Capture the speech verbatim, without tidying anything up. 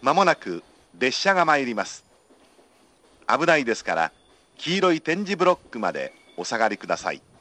まもなく列車が参ります。危ないですから黄色い点字ブロックまでお下がりください。